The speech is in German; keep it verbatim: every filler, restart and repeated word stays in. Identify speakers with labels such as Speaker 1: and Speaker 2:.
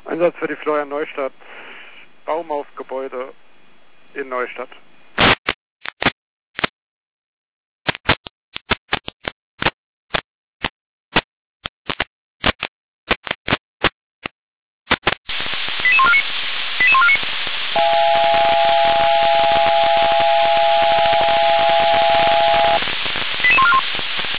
Speaker 1: Einsatz für die Florian Neustadt, Baumhausgebäude in Neustadt.